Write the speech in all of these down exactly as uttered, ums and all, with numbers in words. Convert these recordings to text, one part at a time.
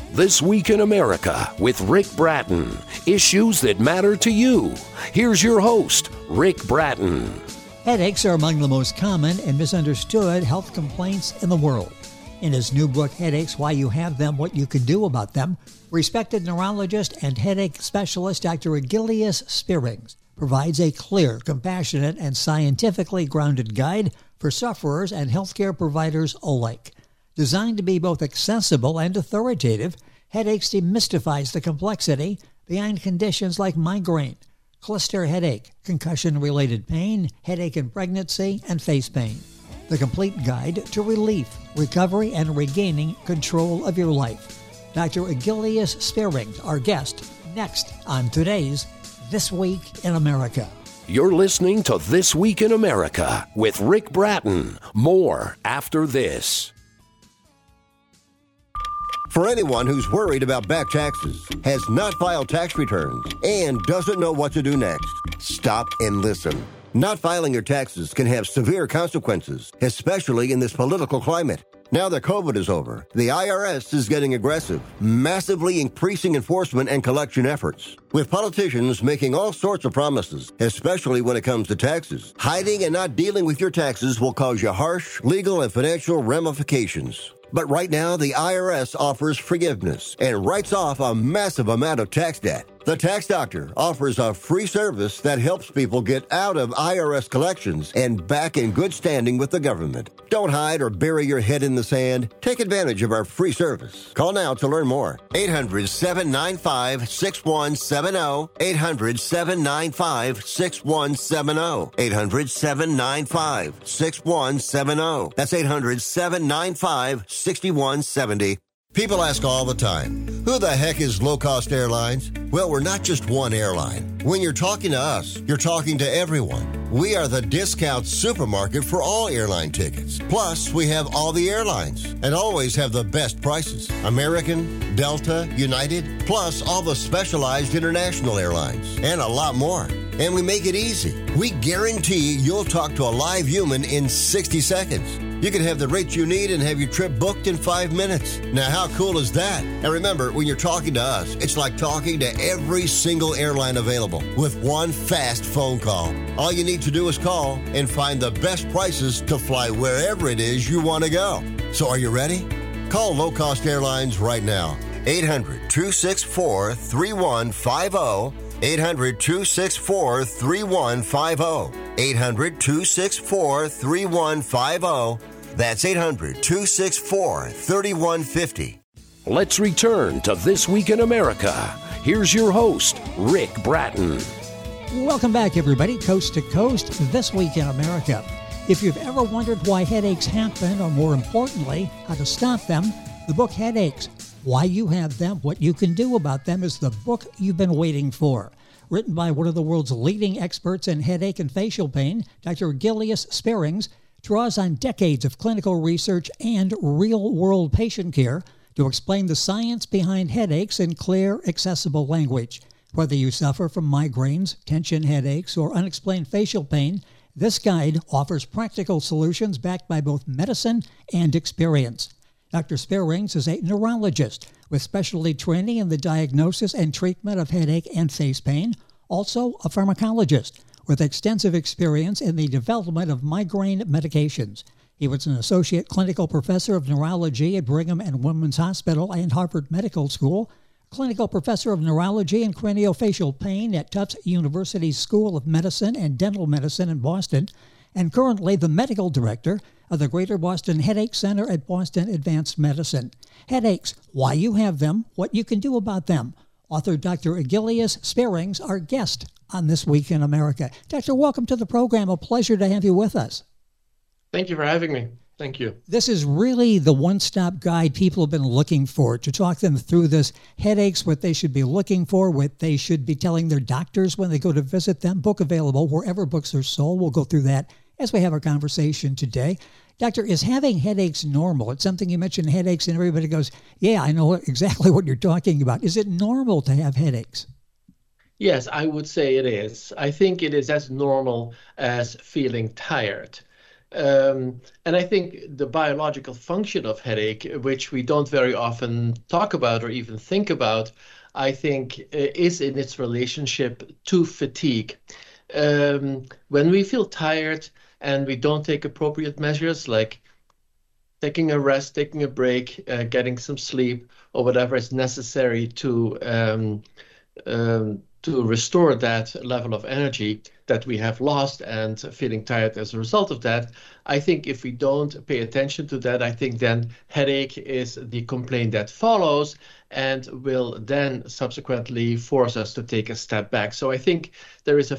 This Week in America with Rick Bratton. Issues that matter to you. Here's your host, Rick Bratton. Headaches are among the most common and misunderstood health complaints in the world. In his new book, Headaches, Why You Have Them, What You Can Do About Them, respected neurologist and headache specialist Doctor Agilius Spierings provides a clear, compassionate, and scientifically grounded guide for sufferers and healthcare providers alike. Designed to be both accessible and authoritative, Headaches demystifies the complexity behind conditions like migraine, cluster headache, concussion-related pain, headache in pregnancy, and face pain. The complete guide to relief, recovery, and regaining control of your life. Doctor Agilius Spierings, our guest, next on today's This Week in America. You're listening to This Week in America with Rick Bratton. More after this. For anyone who's worried about back taxes, has not filed tax returns, and doesn't know what to do next, stop and listen. Not filing your taxes can have severe consequences, especially in this political climate. Now that COVID is over, the I R S is getting aggressive, massively increasing enforcement and collection efforts. With politicians making all sorts of promises, especially when it comes to taxes, hiding and not dealing with your taxes will cause you harsh legal and financial ramifications. But right now, the I R S offers forgiveness and writes off a massive amount of tax debt. The Tax Doctor offers a free service that helps people get out of I R S collections and back in good standing with the government. Don't hide or bury your head in the sand. Take advantage of our free service. Call now to learn more. eight hundred, seven nine five, six one seven zero. eight hundred, seven nine five, six one seven zero. eight hundred, seven nine five, six one seven zero. That's eight hundred, seven nine five, six one seven zero. People ask all the time, who the heck is Low Cost Airlines? Well, we're not just one airline. When you're talking to us, you're talking to everyone. We are the discount supermarket for all airline tickets. Plus, we have all the airlines and always have the best prices. American, Delta, United, plus all the specialized international airlines and a lot more. And we make it easy. We guarantee you'll talk to a live human in sixty seconds. You can have the rates you need and have your trip booked in five minutes. Now, how cool is that? And remember, when you're talking to us, it's like talking to every single airline available with one fast phone call. All you need to do is call and find the best prices to fly wherever it is you want to go. So are you ready? Call Low Cost Airlines right now. eight hundred, two six four, three one five zero. eight hundred, two six four, three one five zero. eight hundred, two six four, three one five zero. That's eight hundred, two six four, three one five zero. Let's return to This Week in America. Here's your host, Rick Bratton. Welcome back, everybody, coast to coast, This Week in America. If you've ever wondered why headaches happen, or more importantly, how to stop them, the book Headaches, Why You Have Them, What You Can Do About Them is the book you've been waiting for. Written by one of the world's leading experts in headache and facial pain, Doctor Agilius Spierings draws on decades of clinical research and real-world patient care to explain the science behind headaches in clear, accessible language. Whether you suffer from migraines, tension headaches, or unexplained facial pain, this guide offers practical solutions backed by both medicine and experience. Doctor Spierings is a neurologist with specialty training in the diagnosis and treatment of headache and face pain, also a pharmacologist with extensive experience in the development of migraine medications. He was an associate clinical professor of neurology at Brigham and Women's Hospital and Harvard Medical School, clinical professor of neurology and craniofacial pain at Tufts University's School of Medicine and Dental Medicine in Boston, and currently the medical director of the Greater Boston Headache Center at Boston Advanced Medicine. Headaches, Why You Have Them, What You Can Do About Them. Author Doctor Agilius Spierings, our guest on This Week in America. Doctor, welcome to the program. A pleasure to have you with us. Thank you for having me. Thank you. This is really the one-stop guide people have been looking for, to talk them through this headaches, what they should be looking for, what they should be telling their doctors when they go to visit them. Book available wherever books are sold. We'll go through that as we have our conversation today. Doctor, is having headaches normal? It's something you mentioned, headaches, and everybody goes, yeah, I know exactly what you're talking about. Is it normal to have headaches? Yes, I would say it is. I think it is as normal as feeling tired. Um, and I think the biological function of headache, which we don't very often talk about or even think about, I think uh, is in its relationship to fatigue. Um, when we feel tired and we don't take appropriate measures like taking a rest, taking a break, uh, getting some sleep, or whatever is necessary to um, um, to restore that level of energy that we have lost and feeling tired as a result of that. I think if we don't pay attention to that, I think then headache is the complaint that follows and will then subsequently force us to take a step back. So I think there is a,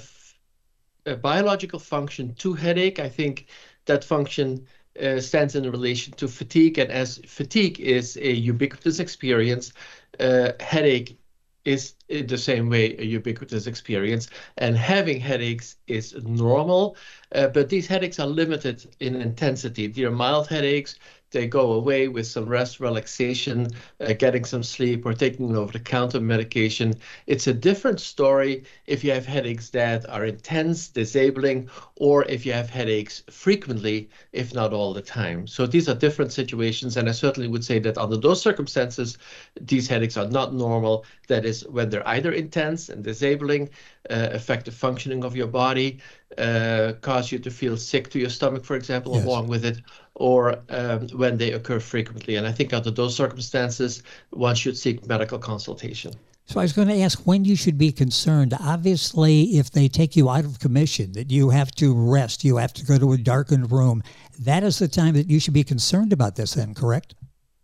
a biological function to headache. I think that function uh, stands in relation to fatigue. And as fatigue is a ubiquitous experience, uh, headache is in the same way a ubiquitous experience, and having headaches is normal, uh, but these headaches are limited in intensity. They are mild headaches. They go away with some rest, relaxation, uh, getting some sleep, or taking an over-the-counter medication. It's a different story if you have headaches that are intense, disabling, or if you have headaches frequently, if not all the time. So these are different situations, and I certainly would say that under those circumstances, these headaches are not normal. That is, when they're either intense and disabling, uh, affect the functioning of your body, uh, cause you to feel sick to your stomach, for example, yes. along with it, or um, when they occur frequently. And I think under those circumstances, one should seek medical consultation. So I was going to ask when you should be concerned. Obviously, if they take you out of commission, that you have to rest, you have to go to a darkened room, that is the time that you should be concerned about this then, correct?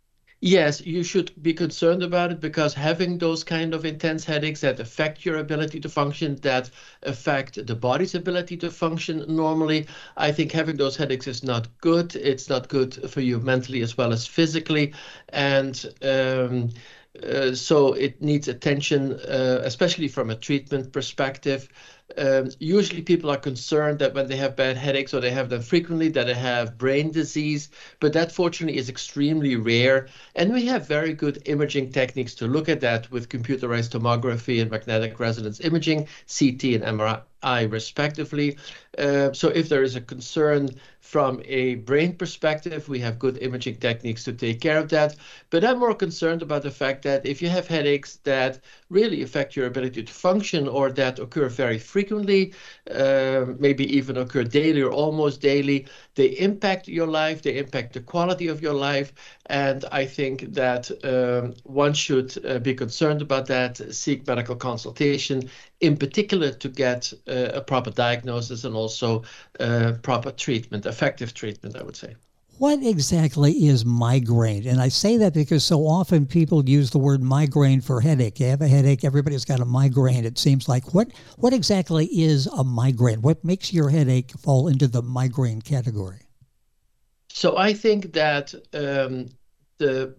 Yes, you should be concerned about it, because having those kind of intense headaches that affect your ability to function, that affect the body's ability to function normally, I think having those headaches is not good. It's not good for you mentally as well as physically. And um, uh, so it needs attention, uh, especially from a treatment perspective. Um, usually people are concerned that when they have bad headaches, or they have them frequently, that they have brain disease, but that fortunately is extremely rare. And we have very good imaging techniques to look at that with computerized tomography and magnetic resonance imaging, C T and M R I respectively. Uh, so if there is a concern from a brain perspective, we have good imaging techniques to take care of that. But I'm more concerned about the fact that if you have headaches that really affect your ability to function, or that occur very frequently, uh, maybe even occur daily or almost daily, they impact your life, they impact the quality of your life. And I think that um, one should uh, be concerned about that, seek medical consultation, in particular to get uh, a proper diagnosis and also uh, proper treatment, effective treatment, I would say. What exactly is migraine? And I say that because so often people use the word migraine for headache. You have a headache, everybody's got a migraine, it seems like. What what exactly is a migraine? What makes your headache fall into the migraine category? So I think that um, the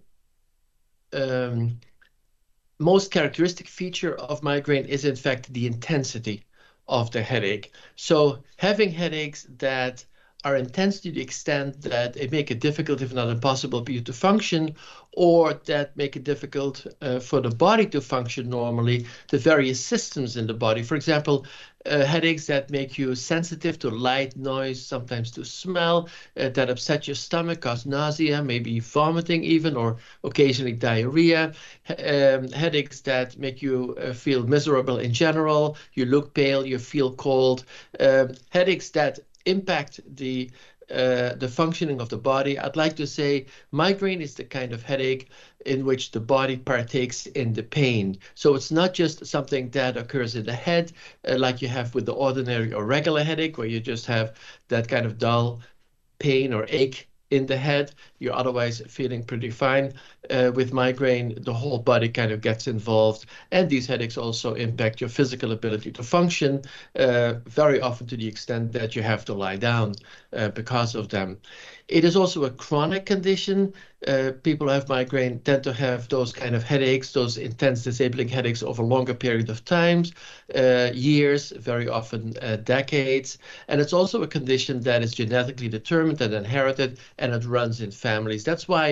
um, most characteristic feature of migraine is, in fact, the intensity of the headache. So having headaches that are intense to the extent that it make it difficult, if not impossible, for you to function, or that make it difficult uh, for the body to function normally, the various systems in the body. For example, uh, headaches that make you sensitive to light, noise, sometimes to smell, uh, that upset your stomach, cause nausea, maybe vomiting even, or occasionally diarrhea. Um, headaches that make you uh, feel miserable in general, you look pale, you feel cold. Um, headaches that impact the uh, the functioning of the body. I'd like to say migraine is the kind of headache in which the body partakes in the pain. So it's not just something that occurs in the head, uh, like you have with the ordinary or regular headache, where you just have that kind of dull pain or ache in the head. You're otherwise feeling pretty fine. Uh, with migraine, the whole body kind of gets involved. And these headaches also impact your physical ability to function, uh, very often to the extent that you have to lie down uh, because of them. It is also a chronic condition. Uh, people who have migraine tend to have those kind of headaches, those intense disabling headaches over longer period of times, uh, years, very often uh, decades. And it's also a condition that is genetically determined and inherited, and it runs in families. That's why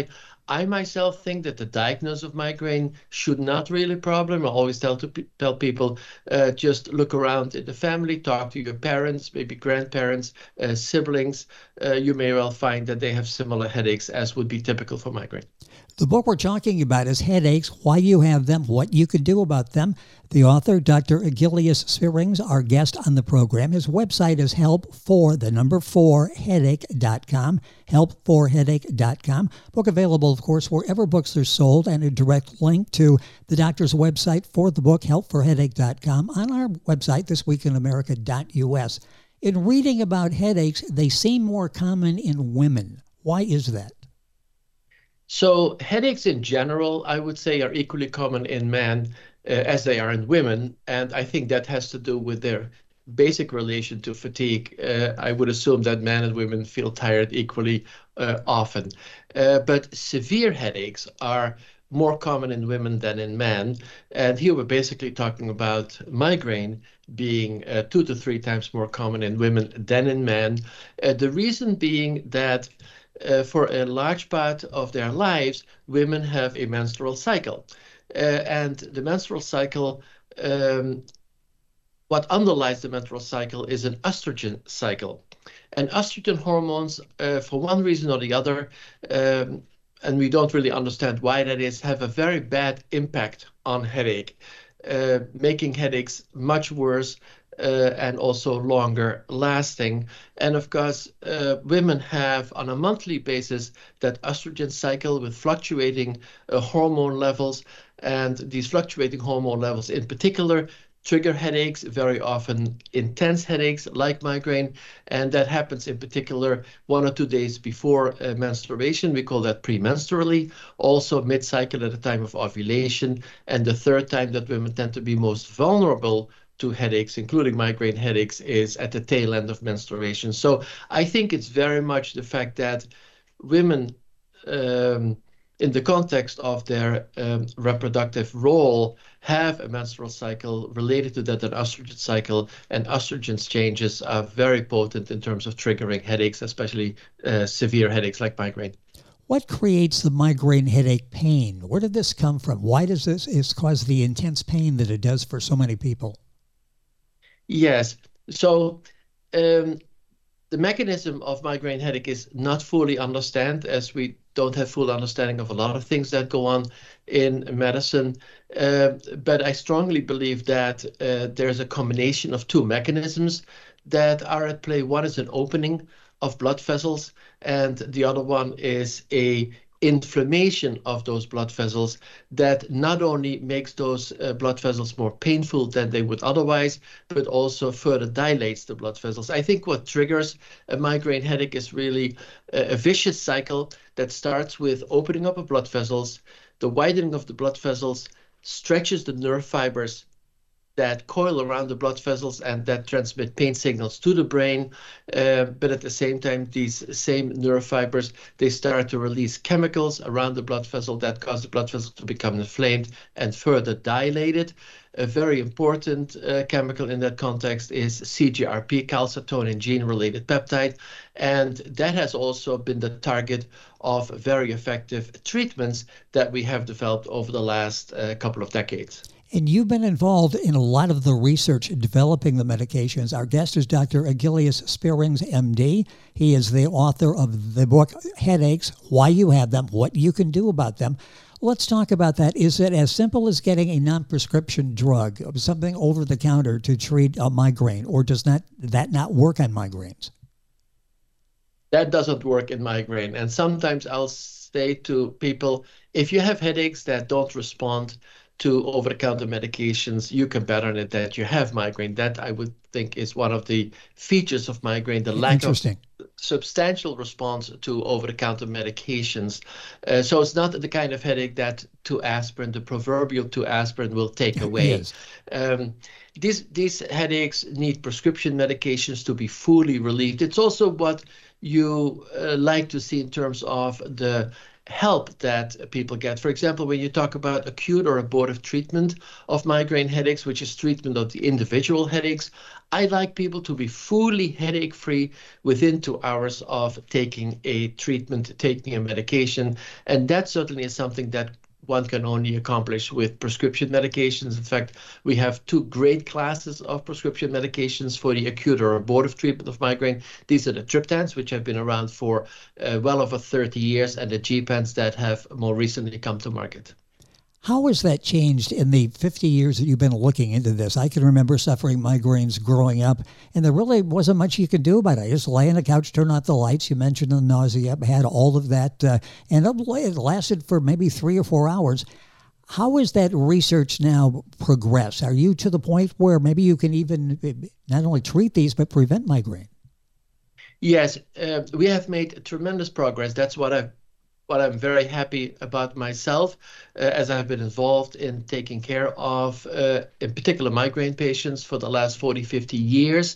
I myself think that the diagnosis of migraine should not really be a problem. I always tell to tell people, uh, just look around in the family, talk to your parents, maybe grandparents, uh, siblings. Uh, you may well find that they have similar headaches as would be typical for migraine. The book we're talking about is Headaches, Why You Have Them, What You Can Do About Them. The author, Doctor Agilius Spierings, our guest on the program. His website is help for the number four headache dot com, help for headache dot com. Book available, of course, wherever books are sold, and a direct link to the doctor's website for the book, help for headache dot com, on our website, this week in america dot u s. In reading about headaches, they seem more common in women. Why is that? So headaches in general, I would say, are equally common in men uh, as they are in women. And I think that has to do with their basic relation to fatigue. Uh, I would assume that men and women feel tired equally uh, often. Uh, but severe headaches are more common in women than in men. And here we're basically talking about migraine being uh, two to three times more common in women than in men. Uh, the reason being that Uh, for a large part of their lives, women have a menstrual cycle. Uh, and the menstrual cycle, um, what underlies the menstrual cycle is an estrogen cycle. And estrogen hormones, uh, for one reason or the other, um, and we don't really understand why that is, have a very bad impact on headache, uh, making headaches much worse Uh, and also longer lasting. And of course, uh, women have on a monthly basis that estrogen cycle with fluctuating uh, hormone levels. And these fluctuating hormone levels in particular trigger headaches, very often intense headaches like migraine. And that happens in particular one or two days before uh, menstruation. We call that premenstrually. Also mid-cycle at the time of ovulation. And the third time that women tend to be most vulnerable to headaches, including migraine headaches, is at the tail end of menstruation. So I think it's very much the fact that women, um, in the context of their um, reproductive role, have a menstrual cycle related to that, an estrogen cycle, and estrogen changes are very potent in terms of triggering headaches, especially uh, severe headaches like migraine. What creates the migraine headache pain? Where did this come from? Why does this is cause the intense pain that it does for so many people? Yes. So um, the mechanism of migraine headache is not fully understood, as we don't have full understanding of a lot of things that go on in medicine. Uh, but I strongly believe that uh, there's a combination of two mechanisms that are at play. One is an opening of blood vessels, and the other one is a inflammation of those blood vessels that not only makes those uh, blood vessels more painful than they would otherwise, but also further dilates the blood vessels. I think what triggers a migraine headache is really a, a vicious cycle that starts with opening up of blood vessels. The widening of the blood vessels stretches the nerve fibers that coil around the blood vessels and that transmit pain signals to the brain. Uh, but at the same time, these same nerve fibers, they start to release chemicals around the blood vessel that cause the blood vessel to become inflamed and further dilated. A very important uh, chemical in that context is C G R P, calcitonin gene-related peptide. And that has also been the target of very effective treatments that we have developed over the last uh, couple of decades. And you've been involved in a lot of the research developing the medications. Our guest is Doctor Agilius Spierings, M D. He is the author of the book, Headaches, Why You Have Them, What You Can Do About Them. Let's talk about that. Is it as simple as getting a non-prescription drug, something over-the-counter to treat a migraine, or does that, that not work on migraines? That doesn't work in migraine. And sometimes I'll say to people, if you have headaches that don't respond to over-the-counter medications, you can bet on it that you have migraine. That, I would think, is one of the features of migraine, the lack of substantial response to over-the-counter medications. Uh, so it's not the kind of headache that two aspirin, the proverbial two aspirin, will take away. Yes. Um, these, these headaches need prescription medications to be fully relieved. It's also what you uh, like to see in terms of the help that people get. For example, when you talk about acute or abortive treatment of migraine headaches, which is treatment of the individual headaches, I like people to be fully headache-free within two hours of taking a treatment, taking a medication. And that certainly is something that one can only accomplish with prescription medications. In fact, we have two great classes of prescription medications for the acute or abortive treatment of migraine. These are the triptans, which have been around for uh, well over thirty years, and the Gepants that have more recently come to market. How has that changed in the fifty years that you've been looking into this? I can remember suffering migraines growing up, and there really wasn't much you could do about it. I just lay on the couch, turn off the lights. You mentioned the nausea, had all of that, uh, and it lasted for maybe three or four hours. How has that research now progressed? Are you to the point where maybe you can even not only treat these, but prevent migraine? Yes, uh, we have made tremendous progress. That's what I've What I'm very happy about myself, uh, as I've been involved in taking care of, uh, in particular, migraine patients for the last forty, fifty years.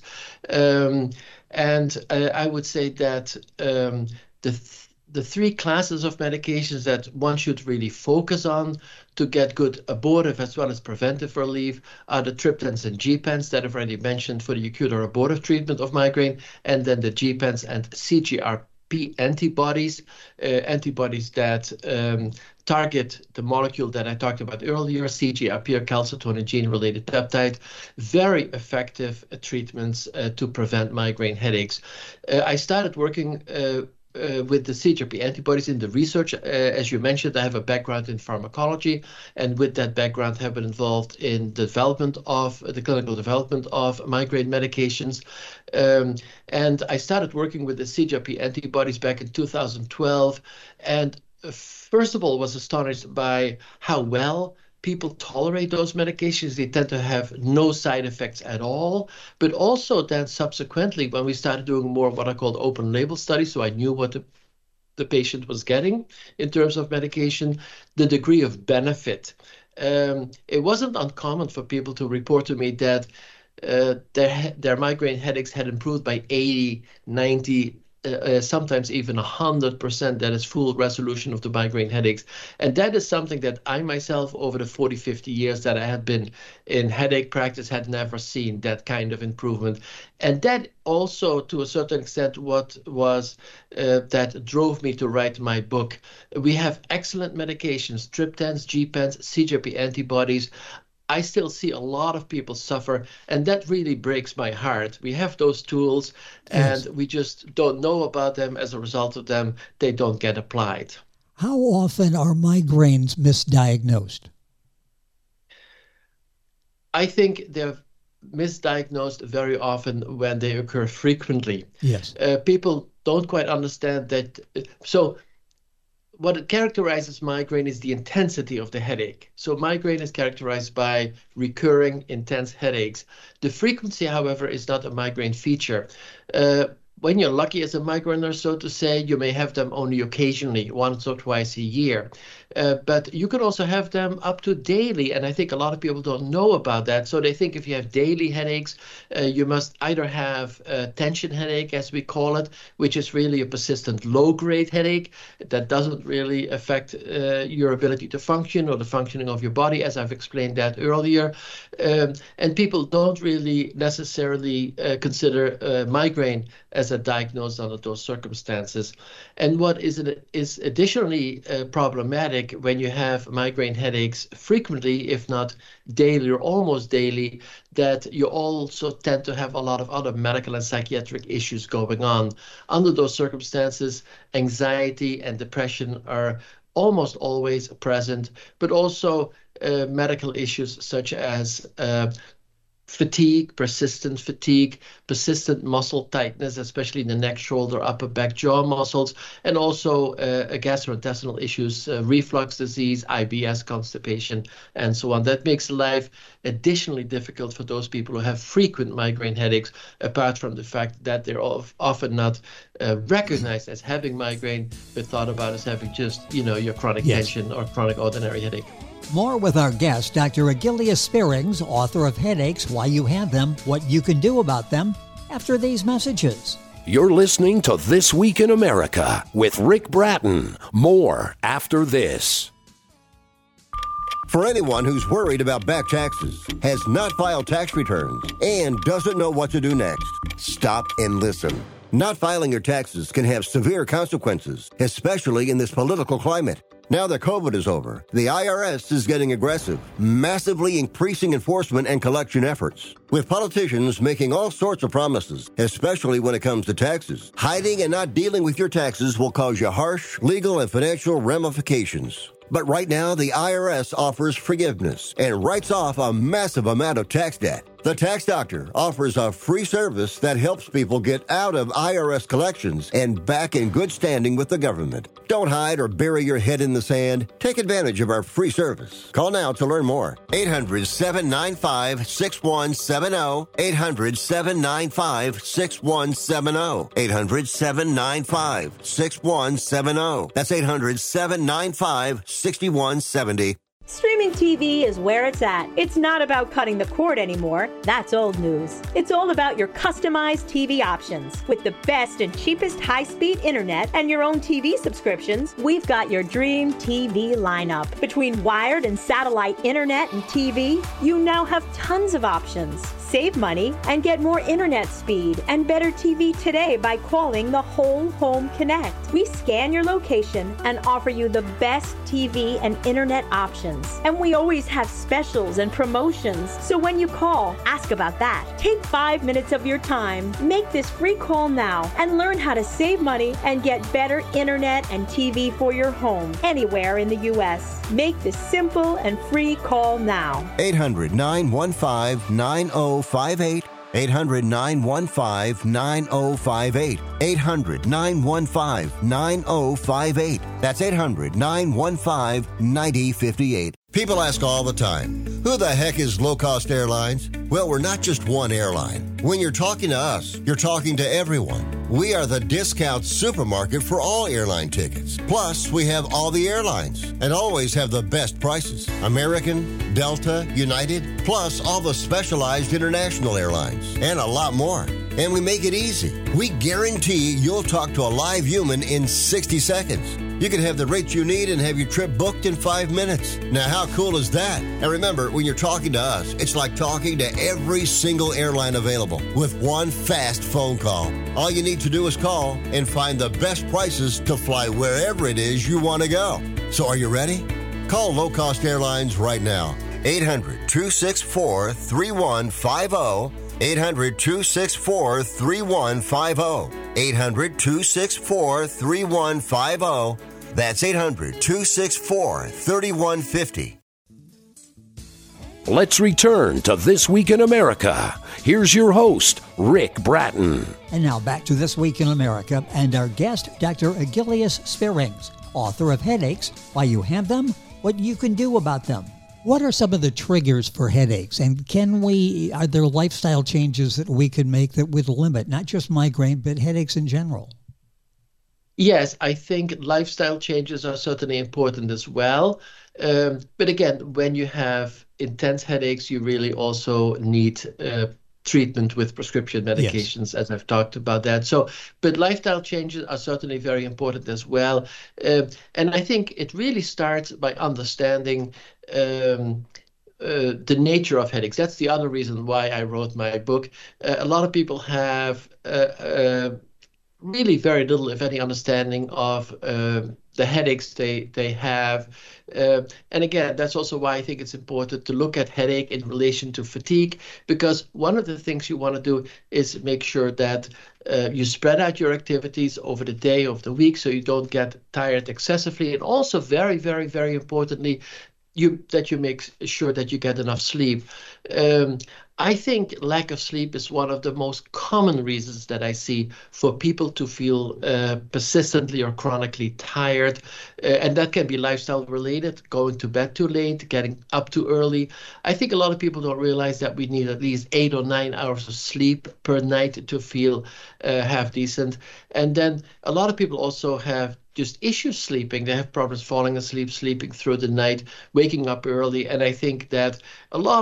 Um, and uh, I would say that um, the th- the three classes of medications that one should really focus on to get good abortive as well as preventive relief are the triptans and Gepants that I've already mentioned for the acute or abortive treatment of migraine, and then the Gepants and C G R P antibodies, uh, antibodies that um, target the molecule that I talked about earlier, C G R P, or calcitonin gene-related peptide. Very effective uh, treatments uh, to prevent migraine headaches. Uh, I started working uh, Uh, with the C G R P antibodies in the research. Uh, as you mentioned, I have a background in pharmacology, and with that background have been involved in the development of the clinical development of migraine medications. Um, and I started working with the C G R P antibodies back in two thousand twelve. And uh, first of all, was astonished by how well people tolerate those medications. They tend to have no side effects at all. But also then subsequently, when we started doing more of what I called open label studies, so I knew what the, the patient was getting in terms of medication, the degree of benefit. Um, it wasn't uncommon for people to report to me that uh, their, their migraine headaches had improved by eighty, ninety, Uh, uh, sometimes even one hundred percent. That is full resolution of the migraine headaches. And that is something that I myself, over the forty, fifty years that I had been in headache practice, had never seen that kind of improvement. And that also, to a certain extent, what was uh, that drove me to write my book. We have excellent medications, triptans, Gepants, C G R P antibodies. I still see a lot of people suffer, and that really breaks my heart. We have those tools, and yes, we just don't know about them. As a result of them, they don't get applied. How often are migraines misdiagnosed? I think they're misdiagnosed very often when they occur frequently. Yes. Uh, people don't quite understand that. So what characterizes migraine is the intensity of the headache. So migraine is characterized by recurring intense headaches. The frequency, however, is not a migraine feature. Uh, when you're lucky as a migrainer, so to say, you may have them only occasionally, once or twice a year. Uh, but you can also have them up to daily, and I think a lot of people don't know about that. So they think if you have daily headaches, uh, you must either have a tension headache, as we call it, which is really a persistent low-grade headache that doesn't really affect uh, your ability to function or the functioning of your body, as I've explained that earlier. Um, and people don't really necessarily uh, consider uh, migraine as a diagnosis under those circumstances. And what is, it, is additionally uh, problematic when you have migraine headaches frequently, if not daily or almost daily, that you also tend to have a lot of other medical and psychiatric issues going on. Under those circumstances, anxiety and depression are almost always present, but also uh, medical issues such as uh, fatigue, persistent fatigue, persistent muscle tightness, especially in the neck, shoulder, upper back, jaw muscles, and also uh, gastrointestinal issues, uh, reflux disease, I B S, constipation, and so on. That makes life additionally difficult for those people who have frequent migraine headaches, apart from the fact that they're often not uh, recognized as having migraine, but thought about as having just, you know, your chronic yes. tension or chronic ordinary headache. More with our guest, Doctor Agilius Spearings, author of Headaches, Why You Have Them, What You Can Do About Them, after these messages. You're listening to This Week in America with Rick Bratton. More after this. For anyone who's worried about back taxes, has not filed tax returns, and doesn't know what to do next, stop and listen. Not filing your taxes can have severe consequences, especially in this political climate. Now that COVID is over, the I R S is getting aggressive, massively increasing enforcement and collection efforts, with politicians making all sorts of promises, especially when it comes to taxes. Hiding and not dealing with your taxes will cause you harsh legal and financial ramifications. But right now, the I R S offers forgiveness and writes off a massive amount of tax debt. The Tax Doctor offers a free service that helps people get out of I R S collections and back in good standing with the government. Don't hide or bury your head in the sand. Take advantage of our free service. Call now to learn more. eight hundred, seven nine five, six one seven zero. eight hundred, seven nine five, six one seven zero. eight hundred, seven nine five, six one seven zero. That's eight hundred, seven nine five, six one seven zero. Streaming T V is where it's at. It's not about cutting the cord anymore. That's old news. It's all about your customized T V options. With the best and cheapest high-speed internet and your own T V subscriptions, we've got your dream T V lineup. Between wired and satellite internet and T V, you now have tons of options. Save money and get more internet speed and better T V today by calling the Whole Home Connect. We scan your location and offer you the best T V and internet options. And we always have specials and promotions. So when you call, ask about that. Take five minutes of your time, make this free call now, and learn how to save money and get better internet and T V for your home anywhere in the U S. Make this simple and free call now. eight hundred, nine one five, nine zero five eight. eight hundred, nine one five, nine zero five eight. eight hundred, nine one five, nine zero five eight. That's eight hundred, nine one five, nine zero five eight. People ask all the time, who the heck is Low Cost Airlines? Well, we're not just one airline. When you're talking to us, you're talking to everyone. We are the discount supermarket for all airline tickets. Plus, we have all the airlines and always have the best prices. American, Delta, United, plus all the specialized international airlines, and a lot more. And we make it easy. We guarantee you'll talk to a live human in sixty seconds. You can have the rates you need and have your trip booked in five minutes. Now, how cool is that? And remember, when you're talking to us, it's like talking to every single airline available with one fast phone call. All you need to do is call and find the best prices to fly wherever it is you want to go. So are you ready? Call Low Cost Airlines right now. eight hundred, two six four, three one five zero. eight hundred, two six four, three one five zero. eight hundred, two six four, three one five zero. That's eight hundred, two six four, three one five zero. Let's return to This Week in America. Here's your host, Rick Bratton. And now back to This Week in America and our guest, Doctor Agilius Spierings, author of Headaches, Why You Have Them, What You Can Do About Them. What are some of the triggers for headaches? And can we, are there lifestyle changes that we could make that would limit not just migraine, but headaches in general? Yes, I think lifestyle changes are certainly important as well. Um, but again, when you have intense headaches, you really also need uh, treatment with prescription medications, yes, as I've talked about that. So, but lifestyle changes are certainly very important as well. Uh, and I think it really starts by understanding um, uh, the nature of headaches. That's the other reason why I wrote my book. Uh, a lot of people have uh, uh, really very little, if any, understanding of uh, the headaches they they have. Uh, and again, that's also why I think it's important to look at headache in relation to fatigue, because one of the things you want to do is make sure that uh, you spread out your activities over the day, of the week, so you don't get tired excessively. And also very, very, very importantly, you that you make sure that you get enough sleep. Um, I think lack of sleep is one of the most common reasons that I see for people to feel uh, persistently or chronically tired. Uh, and that can be lifestyle related, going to bed too late, getting up too early. I think a lot of people don't realize that we need at least eight or nine hours of sleep per night to feel uh, half decent. And then a lot of people also have just issues sleeping. They have problems falling asleep, sleeping through the night, waking up early. And I think that a lot of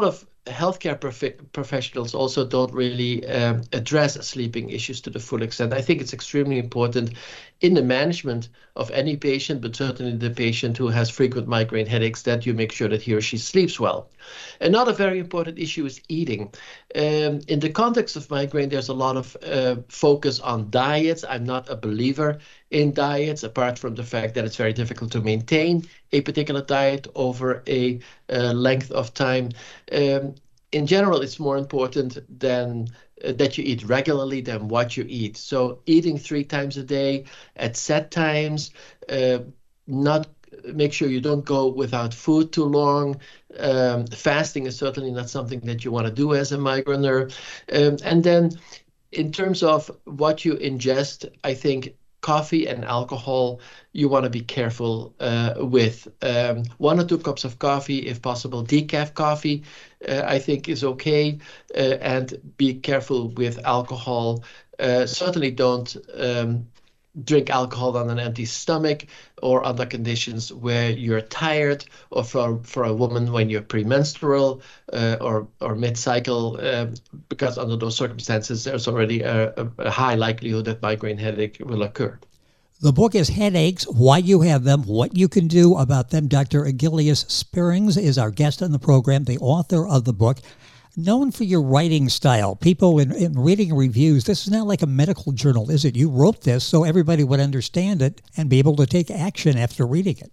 healthcare prof- professionals also don't really um, address sleeping issues to the full extent. I think it's extremely important in the management of any patient, but certainly the patient who has frequent migraine headaches, that you make sure that he or she sleeps well. Another very important issue is eating. Um, in the context of migraine, there's a lot of uh, focus on diets. I'm not a believer in diets, apart from the fact that it's very difficult to maintain a particular diet over a uh, length of time. Um, in general, it's more important than uh, that you eat regularly than what you eat. So eating three times a day at set times, uh, not make sure you don't go without food too long. Um, fasting is certainly not something that you want to do as a migraineur. Um, and then in terms of what you ingest, I think coffee and alcohol, you want to be careful uh, with. Um, one or two cups of coffee, if possible, decaf coffee, uh, I think is okay. Uh, and be careful with alcohol. Uh, certainly don't um, drink alcohol on an empty stomach or under conditions where you're tired, or for, for a woman when you're premenstrual uh, or, or mid-cycle, uh, because under those circumstances, there's already a, a high likelihood that migraine headache will occur. The book is Headaches, Why You Have Them, What You Can Do About Them. Doctor Agilius Spierings is our guest on the program, the author of the book. Known for your writing style, people in, in reading reviews, this is not like a medical journal, is it? You wrote this so everybody would understand it and be able to take action after reading it.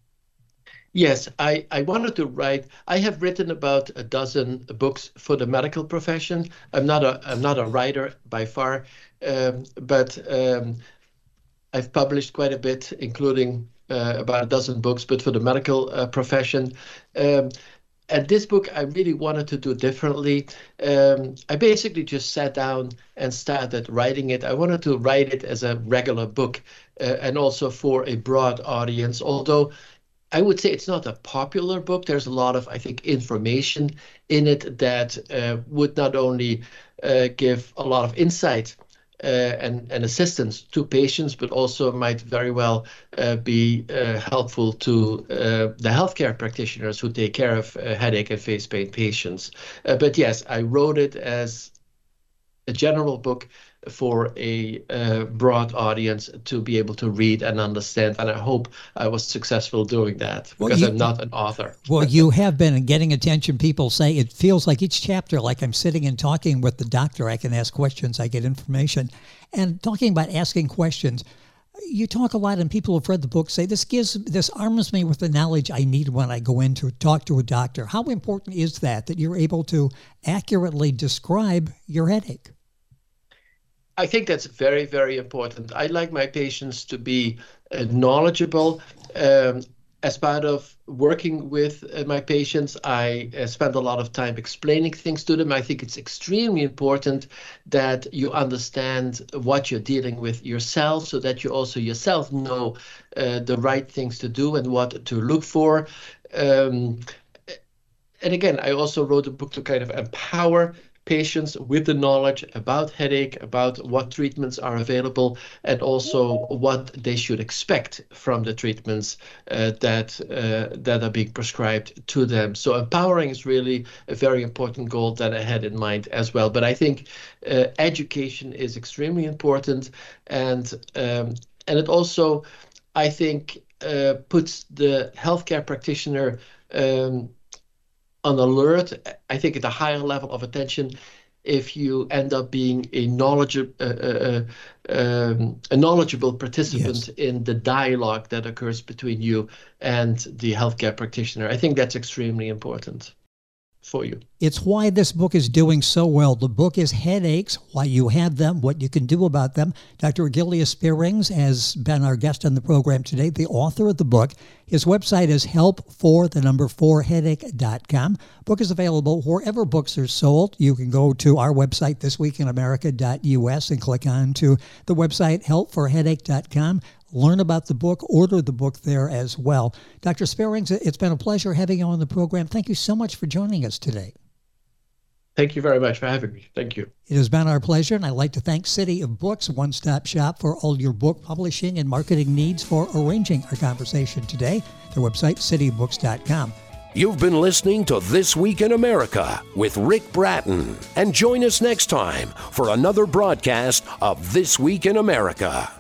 Yes, I, I wanted to write. I have written about a dozen books for the medical profession. I'm not a I'm not a writer by far, um, but um, I've published quite a bit, including uh, about a dozen books, but for the medical uh, profession. Um, And this book, I really wanted to do differently. Um, I basically just sat down and started writing it. I wanted to write it as a regular book uh, and also for a broad audience. Although I would say it's not a popular book. There's a lot of, I think, information in it that uh, would not only uh, give a lot of insight Uh, and, and assistance to patients, but also might very well uh, be uh, helpful to uh, the healthcare practitioners who take care of uh, headache and face pain patients. Uh, but yes, I wrote it as a general book for a uh, broad audience to be able to read and understand, and I hope I was successful doing that, because well, you, I'm not an author. Well, you have been getting attention. People say it feels like each chapter, like I'm sitting and talking with the doctor. I can ask questions, I get information. And talking about asking questions, you talk a lot, and people who've read the book say this gives, this arms me with the knowledge I need when I go in to talk to a doctor. How important is that, that you're able to accurately describe your headache? I think that's very, very important. I like my patients to be uh, knowledgeable. Um, as part of working with uh, my patients, I uh, spend a lot of time explaining things to them. I think it's extremely important that you understand what you're dealing with yourself, so that you also yourself know uh, the right things to do and what to look for. Um, and again, I also wrote a book to kind of empower patients with the knowledge about headache, about what treatments are available, and also what they should expect from the treatments uh, that uh, that are being prescribed to them. So empowering is really a very important goal that I had in mind as well. But I think uh, education is extremely important, and um, and it also, I think, uh, puts the healthcare practitioner um, on alert, I think, at a higher level of attention, if you end up being a knowledgeable, uh, uh, um, a knowledgeable participant yes. in the dialogue that occurs between you and the healthcare practitioner. I think that's extremely important for you. It's why this book is doing so well. The book is Headaches, Why You Have Them, What You Can Do About Them. Doctor Agilius Spierings has been our guest on the program today, the author of the book. His website is help for the number four headache dot com. Book is available wherever books are sold. You can go to our website, this week in america dot u s, and click on to the website help for headache dot com. Learn about the book, order the book there as well. Doctor Spierings, it's been a pleasure having you on the program. Thank you so much for joining us today. Thank you very much for having me. Thank you. It has been our pleasure, and I'd like to thank City of Books, one-stop shop for all your book publishing and marketing needs, for arranging our conversation today. Their website, city of books dot com. You've been listening to This Week in America with Rick Bratton. And join us next time for another broadcast of This Week in America.